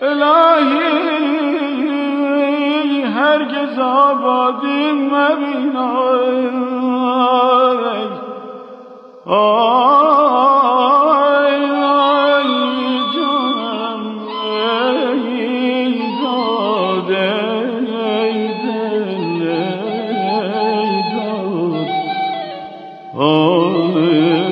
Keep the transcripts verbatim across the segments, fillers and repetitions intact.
الهی هرگز آبادی مبینای آی آی جانم ای داده ای دل ای داد آی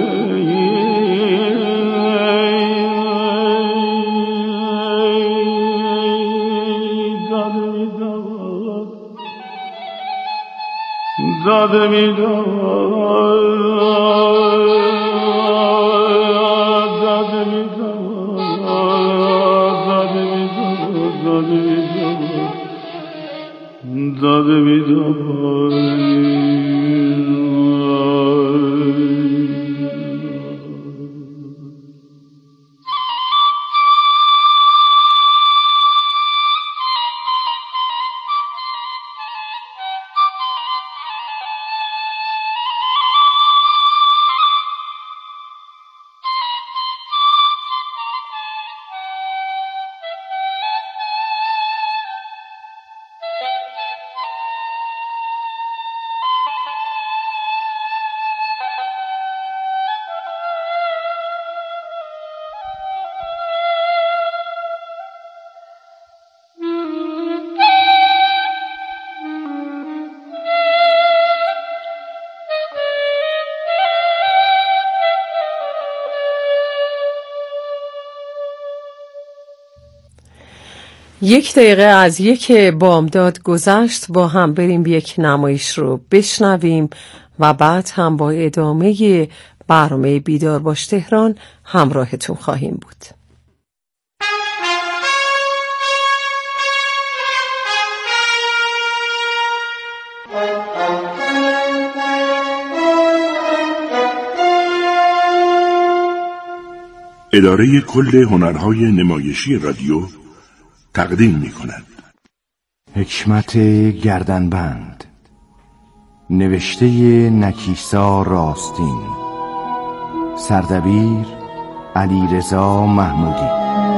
داده می داد داده می داد داده می داد داده می یک دقیقه از یک بامداد گذشت، با هم بریم یک نمایش رو بشنویم و بعد هم با ادامه برنامه بیدار باش تهران همراهتون خواهیم بود. اداره کل هنرهای نمایشی رادیو تقدیم می کند حکمت گردنبند، نوشته نکیسا راستین، سردبیر علیرضا محمودی.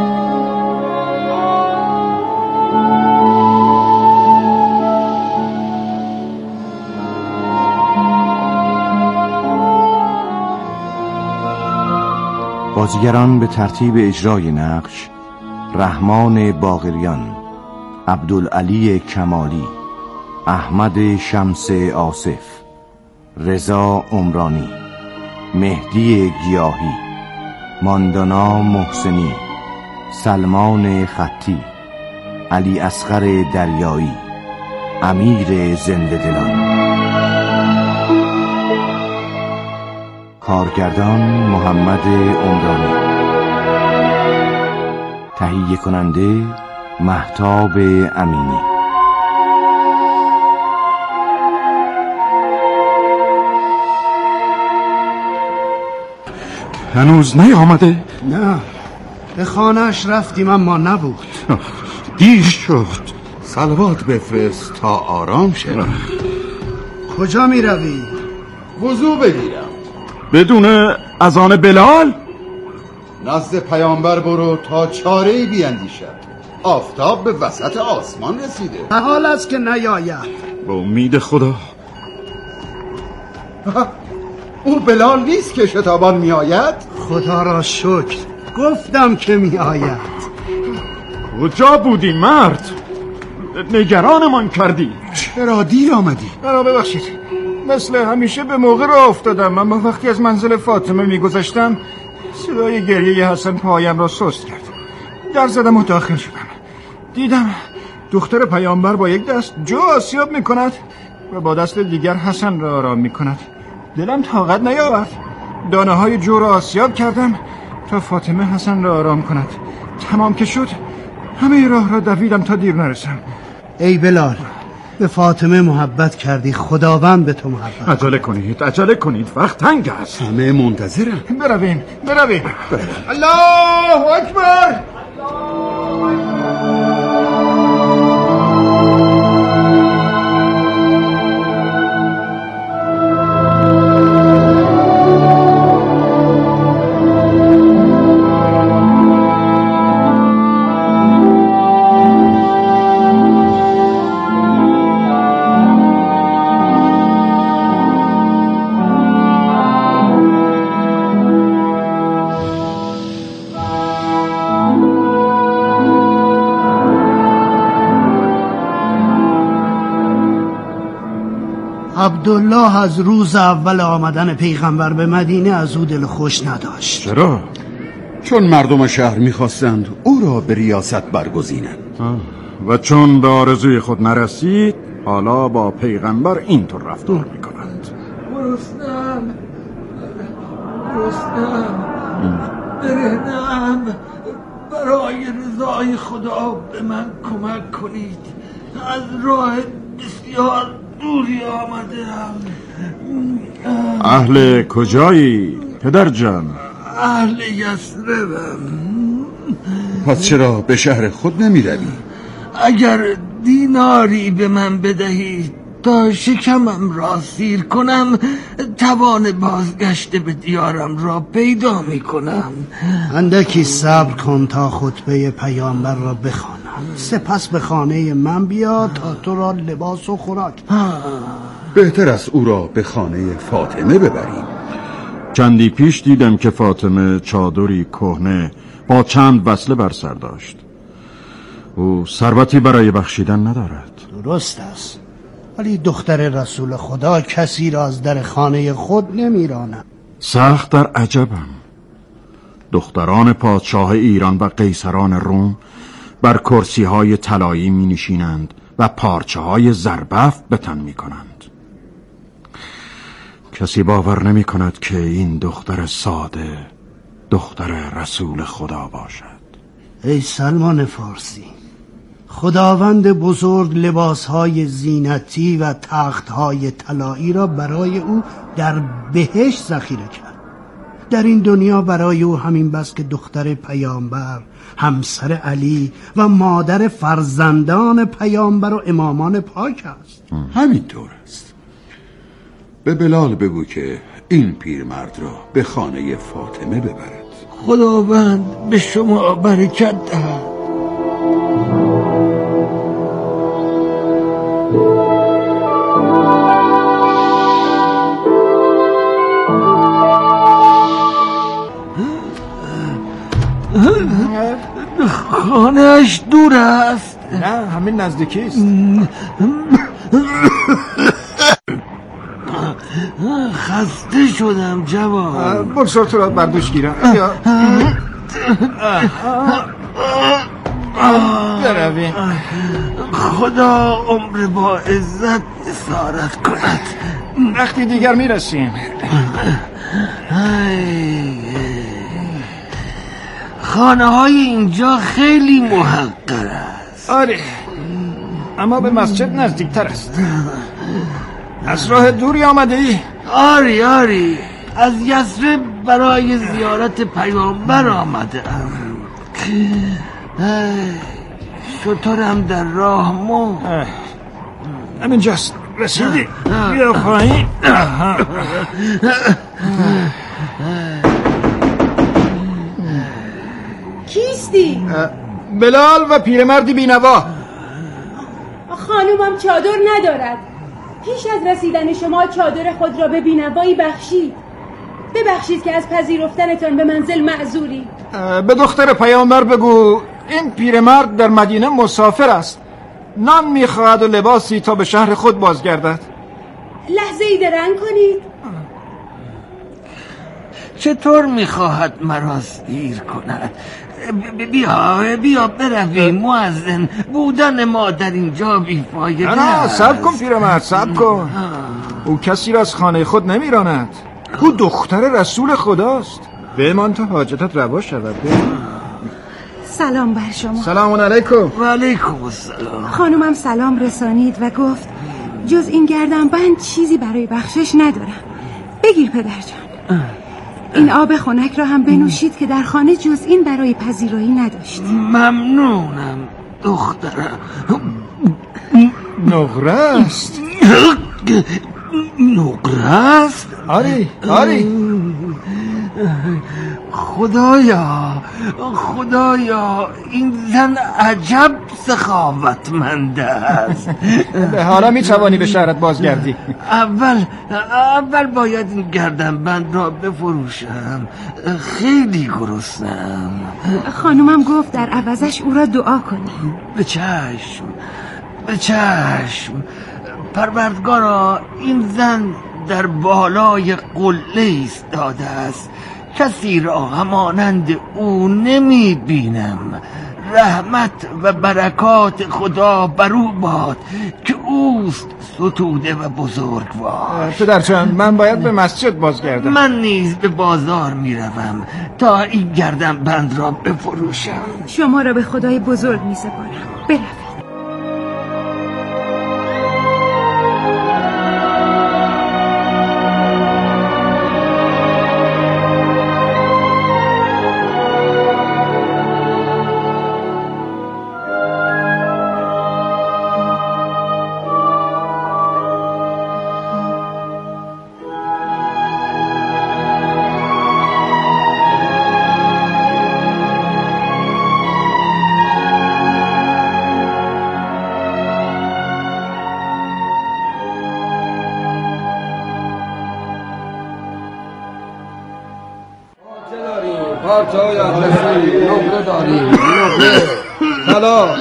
بازیگران به ترتیب اجرای نقش: رحمان باقریان، عبدالعلی کمالی، احمد شمس آصف، رضا عمرانی، مهدی گیاهی، ماندانا محسنی، سلمان خطی، علی اصغر دریایی، امیر زنده دلان. کارگردان محمد عمرانی. تهیه کننده مهتاب امینی. هنوز نیامده؟ نه، به خانه‌اش رفتیم اما نبود. دیر شد. صلوات بفرست تا آرام شه. کجا می روی؟ وضو بگیرم. بدون اذان بلال؟ نزد پیامبر برو تا چاره‌ای بیندیشد. آفتاب به وسط آسمان رسیده. حال است که نیاید. با امید خدا. او بلال نیست که شتابان می آید؟ خدا را شکر، گفتم که می آید. کجا بودی مرد؟ نگرانمان کردی. چرا دیر آمدی؟ مرا ببخشید، مثل همیشه به موقع را افتادم، اما وقتی از منزل فاطمه می گذشتم صدای گریه حسن پایم را سست کرد. در زدم و داخل شدم. دیدم دختر پیامبر با یک دست جو آسیاب می کند و با دست دیگر حسن را آرام می کند. دلم طاقت نیاورد. دانه های جو را آسیاب کردم تا فاطمه حسن را آرام کند. تمام که شد همه راه را دویدم تا دیر نرسم. ای بلال، به فاطمه محبت کردی، خداوند به تو محبت. عجله کنید، عجله کنید، وقت تنگ است. همه منتظرم. برویم، برویم. الله اکبر. عبدالله از روز اول آمدن پیغمبر به مدینه از او دل خوش نداشت. چرا؟ چون مردم شهر میخواستند او را به ریاست برگزینند و چون به آرزوی خود نرسید حالا با پیغمبر اینطور رفتار میکنند. گرسنه‌ام گرسنه‌ام برهنه‌ام، برای رضای خدا به من کمک کنید. از راه بسیار دوری آمدم. اهل کجایی پدر جان؟ اهل یثربم. پس چرا به شهر خود نمی روی؟ اگر دیناری به من بدهید تا شکمم را سیر کنم، توان بازگشت به دیارم را پیدا می کنم. اندکی صبر کن تا خطبه پیامبر را بخوانم، سپس به خانه من بیا تا تو را لباس و خوراک. بهتر است او را به خانه فاطمه ببریم. چندی پیش دیدم که فاطمه چادری کهنه با چند وصله بر سر داشت. او ثروتی برای بخشیدن ندارد. درست است، ولی دختر رسول خدا کسی را از در خانه خود نمیراند. سخت در عجبم. دختران پادشاه ایران و قیصران روم بر کرسی های طلایی می نشینند و پارچه های زربفت به تن می کنند. کسی باور نمی کند که این دختر ساده دختر رسول خدا باشد. ای سلمان فارسی، خداوند بزرگ لباسهای زینتی و تختهای طلایی را برای او در بهشت ذخیره کرد. در این دنیا برای او همین بس که دختر پیامبر، همسر علی و مادر فرزندان پیامبر و امامان پاک است. همین طور است. به بلال بگو که این پیرمرد را به خانه فاطمه ببرد. خداوند به شما برکت دهد. خانهش دور است. نه، همین نزدیکی است. خسته شدم جوان. بگذار تو را بردوش گیرم. برویم. خدا عمر با عزت اسارت کند. وقتی دیگر میرسیم. خانه های اینجا خیلی محقر است. آره، اما به مسجد نزدیکتر است. از راه دوری آمده ای؟ آری آری، از یثرب برای زیارت پیامبر آمده ام. شترم در راه مو. همینجاست، رسیدی. بیا پایین. کیستی؟ بلال و پیرمردی بینوا. خانومم چادر ندارد. پیش از رسیدن شما چادر خود را به بینوایی بخشید. ببخشید که از پذیرفتنتان به منزل معذوری. به دختر پیامبر بگو این پیرمرد در مدینه مسافر است. نان میخواهد و لباسی تا به شهر خود بازگردد. لحظه ای درنگ کنید. چطور میخواهد مرا سیر کند؟ بیا بیا برویم. مؤذن، بودن ما در اینجا بیفایده است. نه نه، صبر کن پیرمرد، صبر کن. او کسی را از خانه خود نمیراند. او دختر رسول خداست. بمان تا حاجتت روا شود. سلام بر شما. سلام علیکم. و علیکم السلام. خانومم سلام رسانید و گفت جز این گردنبند چیزی برای بخشش ندارم. بگیر پدر جان. این آب خنک را هم بنوشید که در خانه جز این برای پذیرایی نداشت. ممنونم دخترم. نقره است. نقره است؟ آری آری. خدایا خدایا، این زن عجب سخاوتمند است. به حالا می توانی به شهرت بازگردی. اول اول باید این گردنبند را بفروشم. خیلی گرسنه‌ام. خانومم گفت در عوضش او را دعا کنی. به چشم به چشم. پروردگارا این زن در بالای قله ایستاده است، کسی را همانند او نمی بینم. رحمت و برکات خدا بر او باد که اوست ستوده و بزرگوار. پدرجان من باید به مسجد بازگردم. من نیز به بازار می روم تا این گردن بند را بفروشم. شما را به خدای بزرگ می سپارم. بروید. نقره داریم، نقره سلام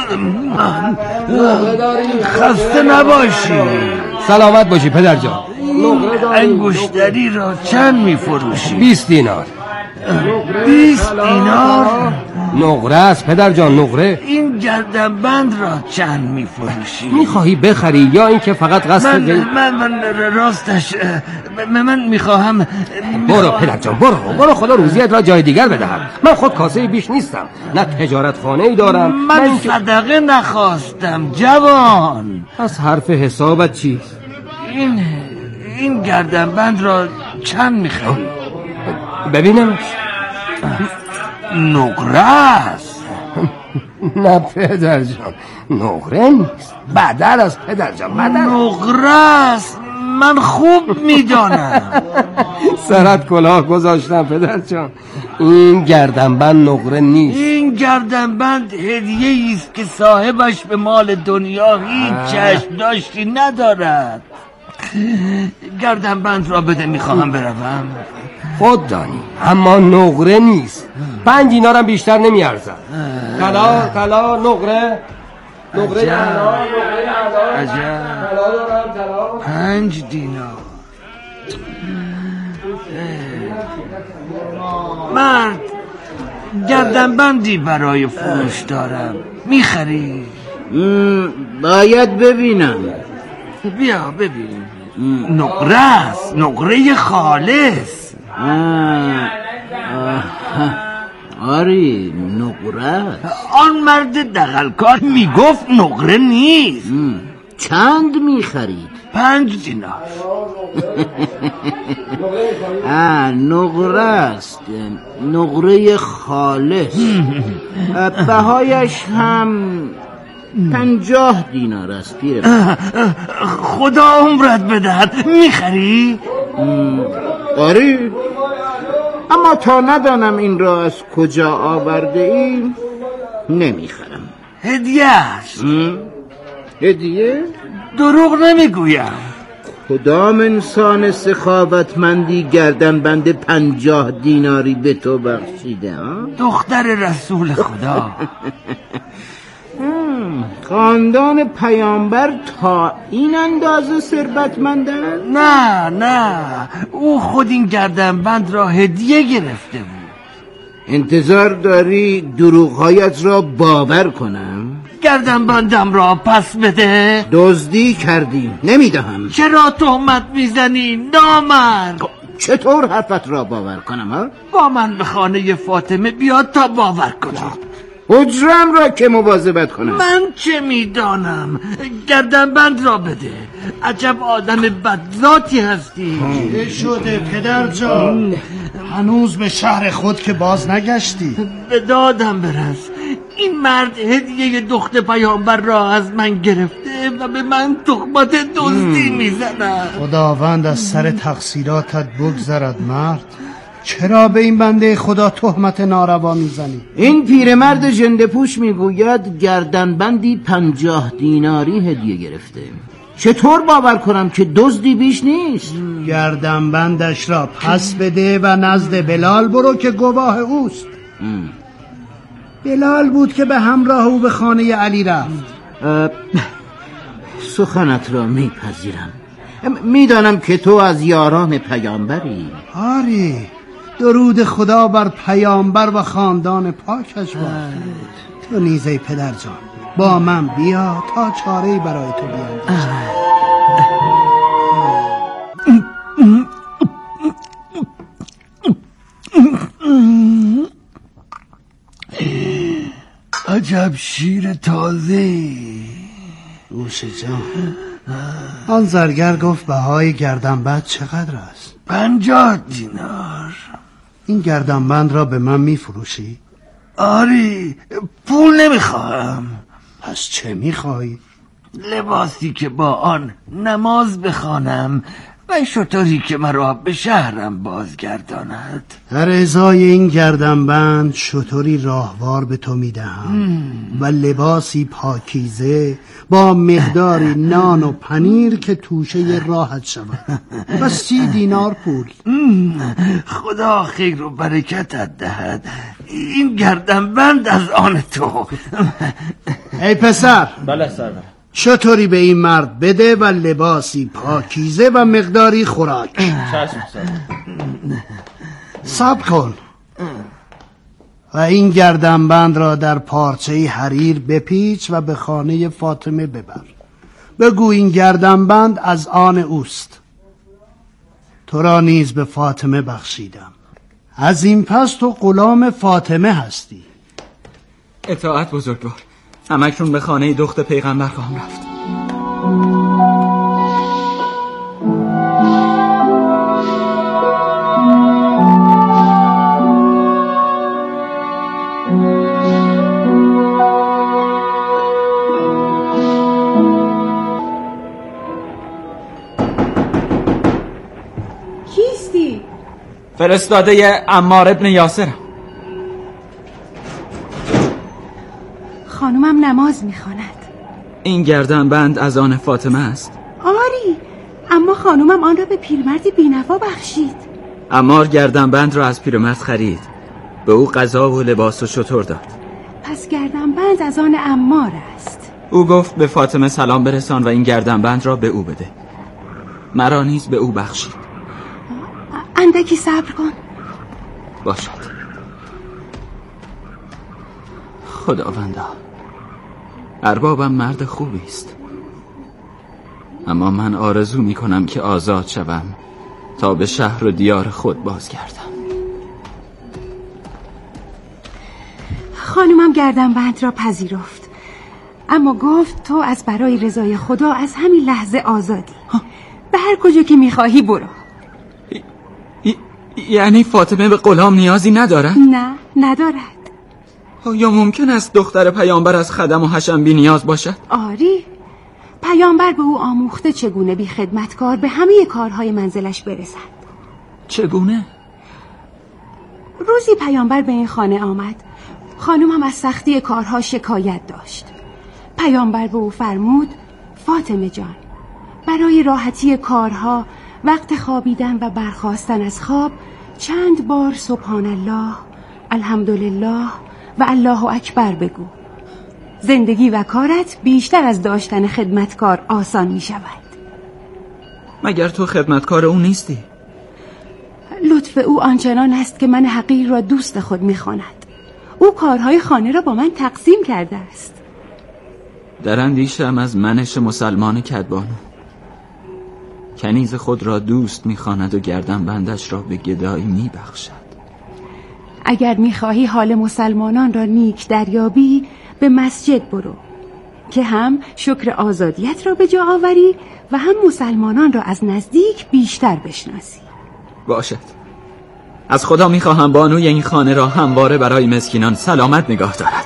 نقره داریم. خسته نباشی. سلامت باشی پدر جان. انگشتری را چند می فروشی؟ بیست دینار. بیست دینار؟ نقره است پدر جان، نقره. این گردنبند را چند می فروشی؟ میخواهی بخری یا اینکه فقط قصد من, من, من راستش من, من میخواهم. برو پدر جان برو برو، خدا روزیت را جای دیگر بدهم. من خود کاسه بیش نیستم، نه تجارت خانه ای دارم. من نه صدقه نخواستم جوان. از حرف حسابت چیست؟ این این گردنبند را چند میخوای؟ ببینم. نقره است. نه پدر جان، نقره نیست، بدل است پدر جان، بدل. نقره است، من خوب میدانم. سرت کلاه گذاشتم پدر جان. این گردنبند نقره نیست. این گردنبند هدیه است که صاحبش به مال دنیا هیچ چشم داشتی ندارد. گردنبند را بده، میخواهم بروم. خود دانی اما نقره نیست. پنج دینارم بیشتر نمیارزم. طلا طلا نقره نقره طلا عجب. پنج دینار. مرد، گردنبندی برای فروش دارم، میخری؟ باید ببینم. بیا ببین. نقره است، نقره خالص. آری نقره. آن مرد دغلکار میگفت نقره نیست. چند میخرید؟ پنج دینار. آه نقره است، نقره خالص. بهایش هم پنجاه دینار است. خدا عمرت بدهد. میخری؟ آری، اما تا ندانم این را از کجا آورده ایم نمیخرم. هدیه است. هدیه؟ دروغ نمیگویم. کدام انسان سخاوتمندی گردن بند پنجاه دیناری به تو بخشیده؟ دختر رسول خدا. خاندان پیامبر تا این اندازه ثروتمندند؟ نه نه، او خود این گردنبند را هدیه گرفته بود. انتظار داری دروغهایت را باور کنم؟ گردنبندم را پس بده. دزدی کردی، نمیدهم. چرا تهمت میزنی نامرد؟ چطور حرفت را باور کنم ها؟ با من به خانه فاطمه بیاد تا باور کنم. حجرم را که مواظبت کنم. من چه میدانم؟ گردنبند را بده. عجب آدم بدذاتی هستی. چه شده پدر جان؟ هنوز به شهر خود که باز نگشتی؟ به دادم برس. این مرد هدیه دختر پیامبر را از من گرفته و به من تهمت دزدی میزند. خداوند از سر تقصیراتت بگذرد مرد. چرا به این بنده خدا تهمت ناروا میزنی؟ این پیرمرد ژنده پوش میگوید گردنبندی پنجاه دیناری هدیه گرفته. چطور باور کنم که دزدی بیش نیست؟ گردنبندش را پس بده و نزد بلال برو که گواه اوست. ام. بلال بود که به همراه او به خانه علی رفت. سخنت را میپذیرم. میدانم که تو از یاران پیامبری. آری، درود خدا بر پیامبر و خاندان پاکش باد. تو نیز ای پدر جان با من بیا تا چاره‌ای برای تو بیاندیشم. عجب شیر تازه. نوش جان. آن زرگر گفت بهای گردنبند چقدر است؟ پنجاه دینار. این گردنبند را به من میفروشی؟ آری، پول نمیخواهم. پس چه میخوایی؟ لباسی که با آن نماز بخوانم و شتری که مرا به شهرم بازگرداند. در ازای این گردنبند شتری راهوار به تو میدهم و لباسی پاکیزه با مقداری نان و پنیر که توشه راحت شود و سی دینار پول. خدا خیر و برکتت دهد. این گردنبند از آن تو. ای پسر. بله سرور. شتری به این مرد بده و لباسی پاکیزه و مقداری خوراک. چشم سرور. صبر کن و این گردنبند را در پارچه حریر بپیچ و به خانه فاطمه ببر. بگو این گردنبند از آن اوست. تو را نیز به فاطمه بخشیدم. از این پس تو غلام فاطمه هستی. اطاعت بزرگوار. همکنون به خانه دختر پیغمبر خواهم رفت. کیستی؟ فرستاده عمار ابن یاسرم. خانومم نماز میخواند. این گردنبند از آن فاطمه است. آری، اما خانومم آن را به پیرمردی بی‌نوا بخشید. عمار گردنبند را از پیرمرد خرید، به او غذا و لباس و شتر داد. پس گردنبند از آن عمار است. او گفت به فاطمه سلام برسان و این گردنبند را به او بده. مرا نیز به او بخشید. اندکی صبر کن. باشد. خداوندا، اربابم مرد خوبی است، اما من آرزو می کنم که آزاد شوم تا به شهر و دیار خود بازگردم. خانومم گردنبند را پذیرفت، اما گفت تو از برای رضای خدا از همین لحظه آزادی. به هر کجا که میخواهی برو. ی... یعنی فاطمه به غلام نیازی ندارد؟ نه، ندارد. یا ممکن است دختر پیامبر از خدم و حشم بی نیاز باشد؟ آری، پیامبر به او آموخته چگونه بی خدمتکار به همه کارهای منزلش برسد. چگونه؟ روزی پیامبر به این خانه آمد. خانومم از سختی کارها شکایت داشت. پیامبر به او فرمود فاطمه جان، برای راحتی کارها وقت خوابیدن و برخاستن از خواب چند بار سبحان الله، الحمدلله و الله اکبر بگو. زندگی و کارت بیشتر از داشتن خدمتکار آسان می شود. مگر تو خدمتکار او نیستی؟ لطف او آنچنان است که من حقیر را دوست خود می خواند. او کارهای خانه را با من تقسیم کرده است. در اندیشم از منش مسلمان کدبانو. کنیز خود را دوست می خواند و گردنبندش را به گدایی می بخشد. اگر می‌خواهی حال مسلمانان را نیک دریابی به مسجد برو که هم شکر آزادیت را به جا آوری و هم مسلمانان را از نزدیک بیشتر بشناسی. باشد. از خدا می‌خواهم بانوی این خانه را همواره برای مسکینان سلامت نگاه دارد.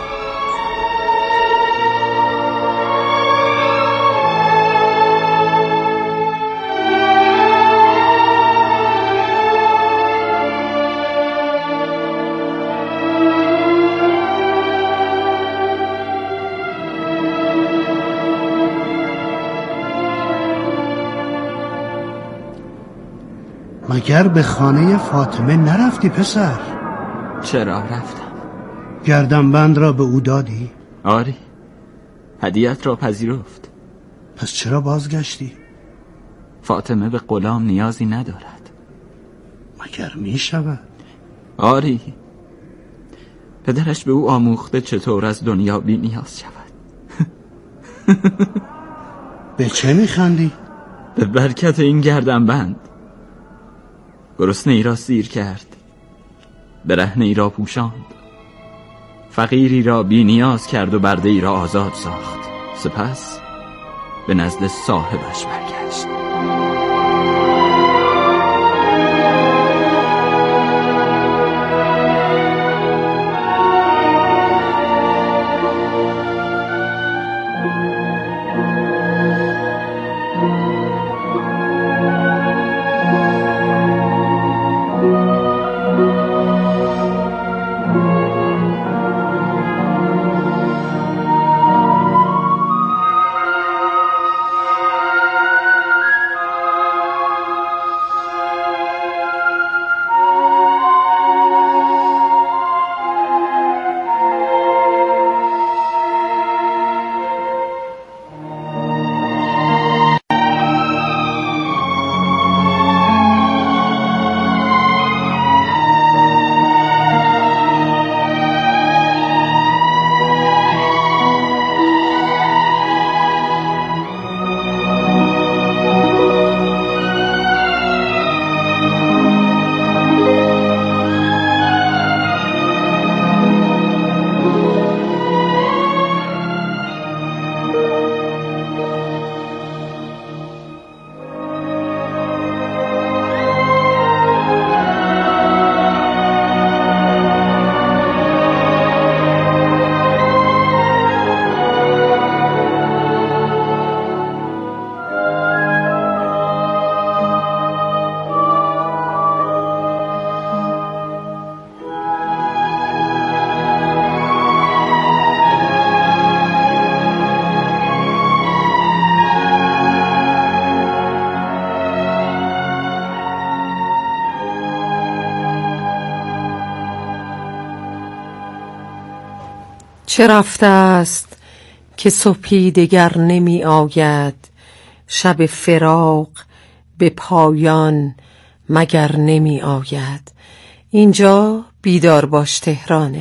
مگر به خانه فاطمه نرفتی پسر؟ چرا رفتم؟ گردنبند را به او دادی؟ آری، هدیه‌ات را پذیرفت. پس چرا بازگشتی؟ فاطمه به غلام نیازی ندارد. مگر می شود؟ آری، پدرش به او آموخته چطور از دنیا بی نیاز شود. به چه میخندی؟ به برکت این گردنبند. گرسنه ای را سیر کرد، برهنه ای را پوشاند، فقیری را بی نیاز کرد و برده ای را آزاد ساخت. سپس به نزد صاحبش برگشت. چه رفته است که صبحی دگر نمی آید، شب فراق به پایان مگر نمی آید. اینجا بیدار باش تهرانه.